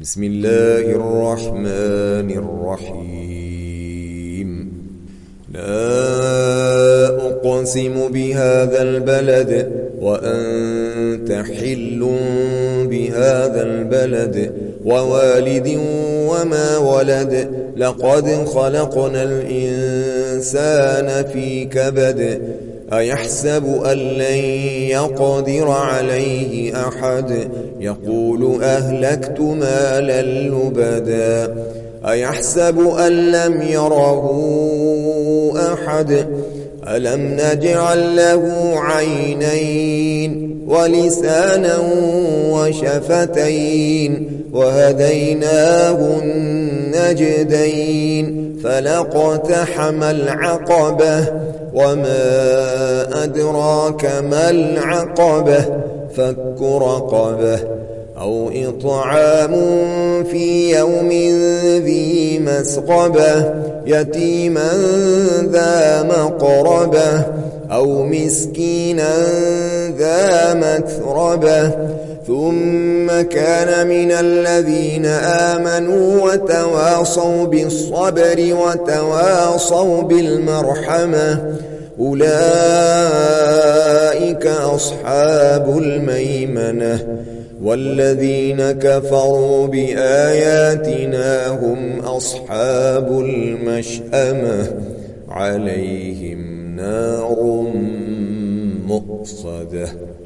بسم الله الرحمن الرحيم لا أقسم بهذا البلد وأنت حل بهذا البلد ووالد وما ولد لقد خلقنا الإنسان في كبد أيحسب أن لن يقدر عليه أحد يقول أهلكت مالا لبدا أيحسب أن لم يره أحد ألم نجعل له عينين ولسانا وشفتين وهديناه النجدين فلاقتحم العقبة وما أدراك ما العقبة فك رقبة أو إطعام في يوم ذي مسغبة يتيما ذا مقربة أو مسكينا ذا متربة ثم كان من الذين آمنوا وتواصوا بالصبر وتواصوا بالمرحمة أولئك أصحاب الميمنة والذين كفروا بآياتنا هم أصحاب المشأمة عليهم نار مؤصدة.